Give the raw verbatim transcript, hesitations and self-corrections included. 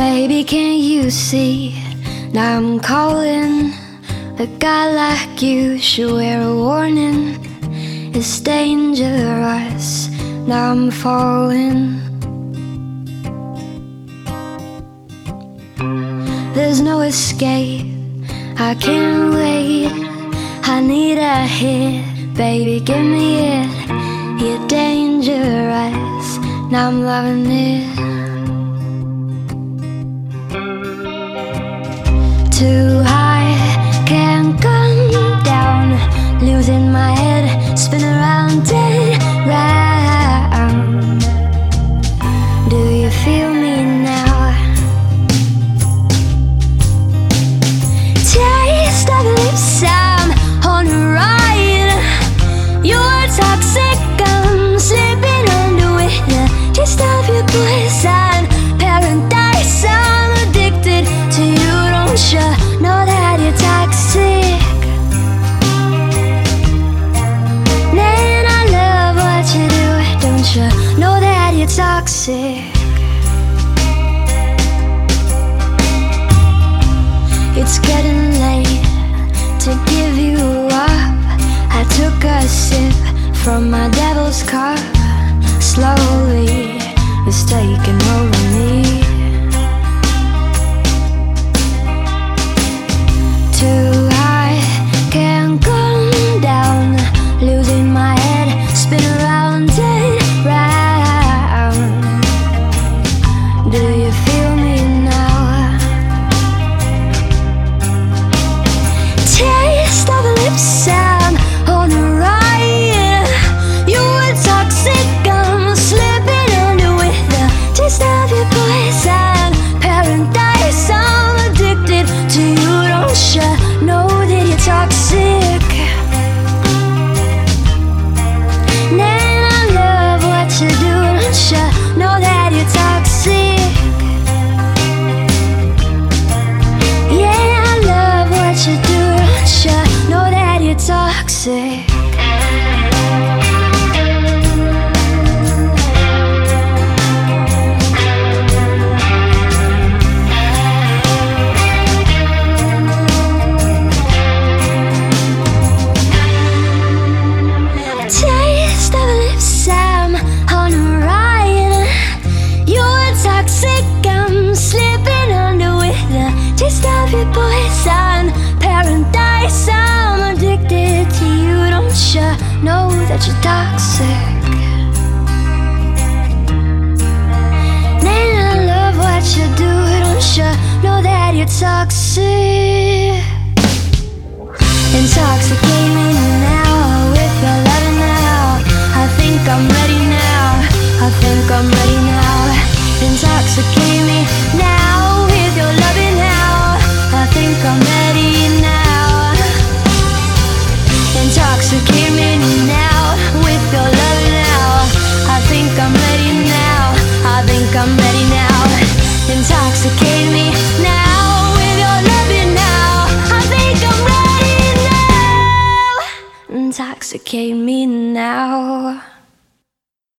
Baby, can't you see? Now I'm calling. A guy like you should wear a warning. It's dangerous. Now I'm falling. There's no escape. I can't wait. I need a hit. Baby, give me it. You're dangerous. Now I'm loving it. Too high, can't come down. Losing my head, spin around and round. Do you feel me now? Taste of lips, I'm on a ride. You're toxic, I'm slipping under with the taste of your poison. Paradise, I'm addicted to you. Don't you know that you're toxic? Man, I love what you do. Don't you know that you're toxic? It's getting late to give you up. I took a sip from my devil's cup. Slowly, it's taking over me. Too high, can't come down. Losing my head, spin around and round. Do you feel me now? Taste of lips, I'm on a ride. You were toxic, I'm slipping under with the taste of your poison. Paradise, I'm addicted to you. Don't you know that you're toxic? Man, I love what you do. Don't you know that you're toxic? Yeah, I love what you do. Don't you know that you're toxic? Taste of lips, I'm on a ride. You're toxic, I'm slipping under with the taste of your poison. Paradise, I'm addicted to you. Don't you know that you're toxic? Man, I love what you do. Don't you know that you're toxic? Intoxicate me now with your loving now. I think I'm ready now. I think I'm ready now. Intoxicate me now with your loving now. I think I'm ready now. Intoxicate me now with your loving now. I think I'm ready now. I think I'm ready now. Intoxicate me now with your loving now. I think I'm ready now. Intoxicate me now.